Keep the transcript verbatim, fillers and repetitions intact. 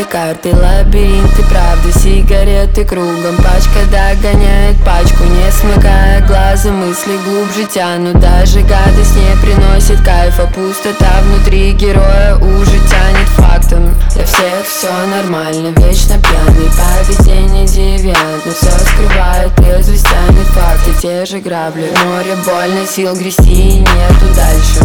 или карты, лабиринты правды, сигареты кругом. Пачка догоняет пачку, не смыкая глаза, мысли глубже тянут. Даже гадость не приносит кайфа, пустота внутри героя уже тянет фактом. Для всех все нормально, вечно пьяный, поведение девиант, но все скрывает трезвость, тянет факты, те же грабли. Море больно, сил грести нету дальше.